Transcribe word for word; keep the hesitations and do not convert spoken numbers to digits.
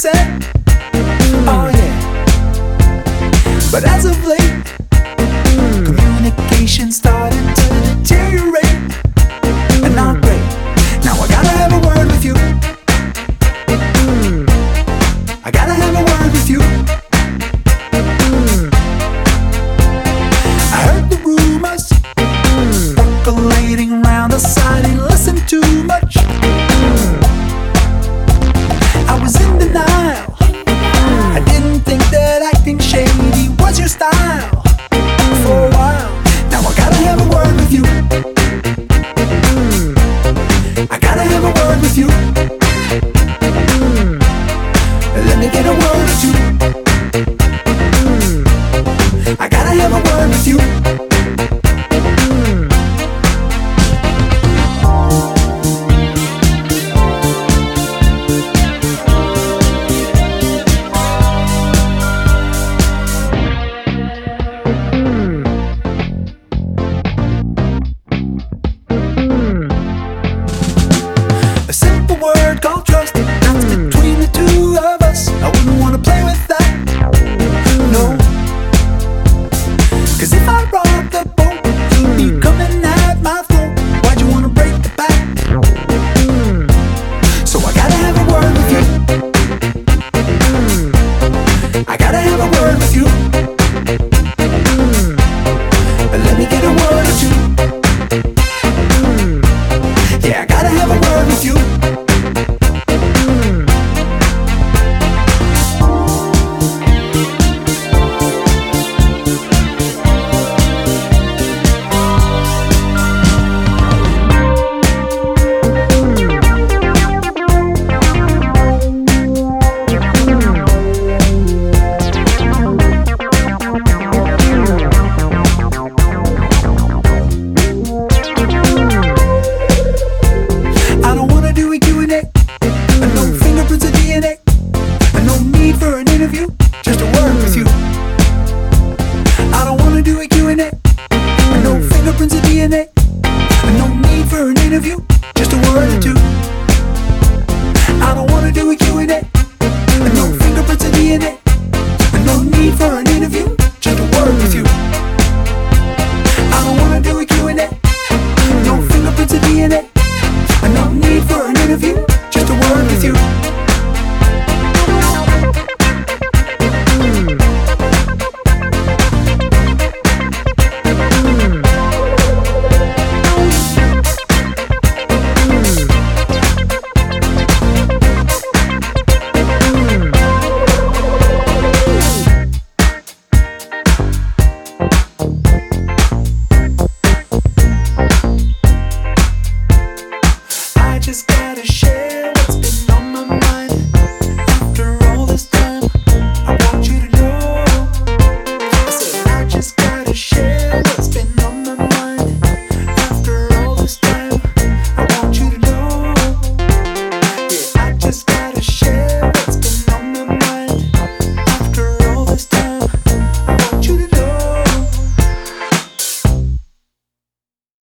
said, oh yeah. But as of late, communication started to deteriorate, and not great. Now I gotta have a word with you. I gotta have a word with you. I heard the rumors percolating round the side and listened too much. I was in denial. I didn't think that acting shady was your style for a while. Now I gotta have a word with you. I gotta have a word with you. Let me get a word or two. I gotta have a word with you. A simple word called trust, that's between the two of us. I wouldn't wanna play with that, no. Cause if I rock the boat, you'd be coming at my throat. Why'd you wanna break the back? So I gotta have a word with you. I gotta have a word with you. Let me get a word or two. Yeah, I gotta have a word with you. I don't wanna do a Q and A, and no fingerprints of D N A, and no need for an interview, just a word with you. I don't wanna do a Q and A, and no fingerprints of D N A, and no need for an interview, just a word or two. I don't wanna do a Q and A, and no fingerprints of D N A, and no need for an interview, just a word with you. I don't wanna do a Q and A, no fingerprints of D N A, and no need for an interview, just a word with you. I just gotta share